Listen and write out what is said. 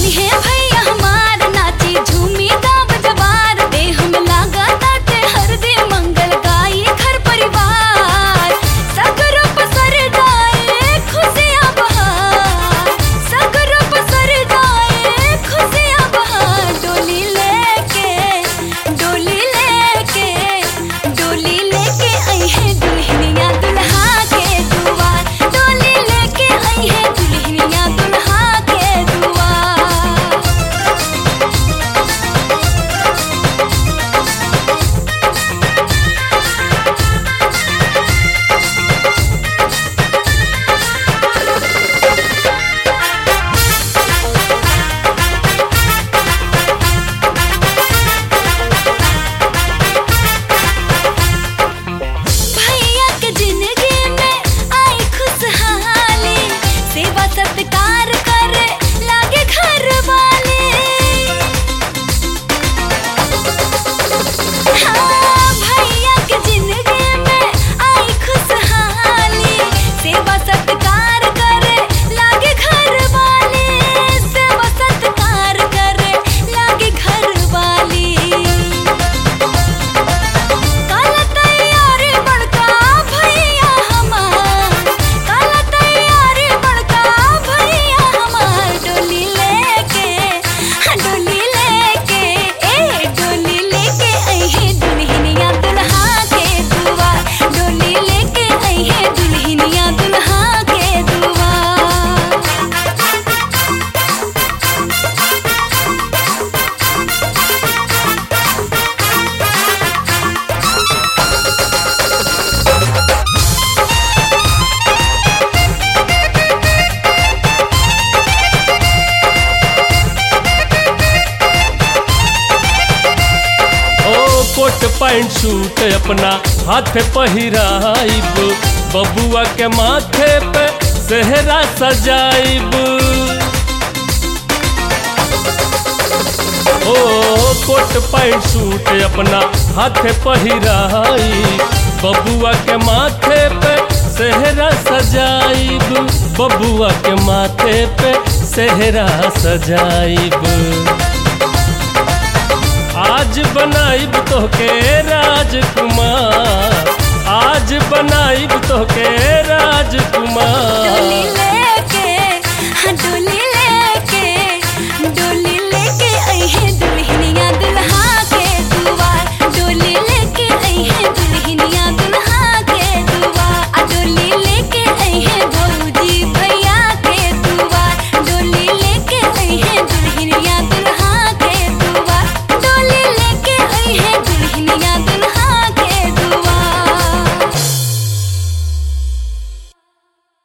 Pant suit अपना हाथ पहिराइब, बबुआ के माथे पे सेहरा सजाइब। ओ कोट पैंट सूट अपना हाथ पहिराइब, बबुआ के माथे पे सेहरा सजाइब, बबुआ के माथे पे सेहरा सजाइब। आज बनाइब तोहके राजकुमार, आज बनाइब तोहके राजकुमार। डोली लेके